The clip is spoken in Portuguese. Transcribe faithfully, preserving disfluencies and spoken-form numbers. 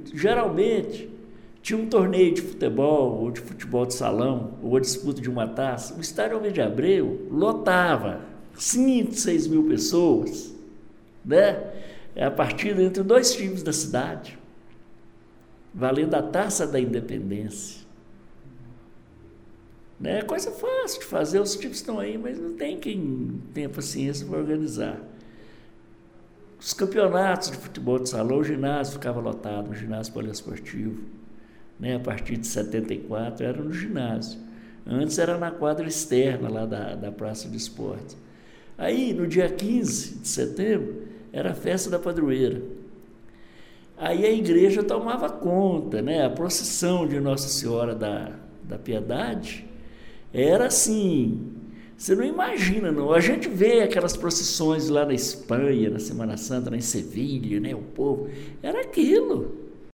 geralmente, tinha um torneio de futebol, ou de futebol de salão, ou a disputa de uma taça, o estádio Almeida de Abreu lotava cinco, seis mil pessoas, né? É a partida entre dois times da cidade, valendo a taça da independência. É coisa fácil de fazer, os times estão aí, mas não tem quem tenha paciência para organizar. Os campeonatos de futebol de salão, o ginásio ficava lotado, o ginásio poliesportivo, né? A partir de setenta e quatro era no ginásio. Antes era na quadra externa lá da, da Praça de Esportes. Aí, no dia quinze de setembro, era a festa da padroeira. Aí a igreja tomava conta, né? A procissão de Nossa Senhora da, da Piedade era assim, você não imagina, não. A gente vê aquelas procissões lá na Espanha, na Semana Santa, lá em Sevilha, né? O povo, era aquilo.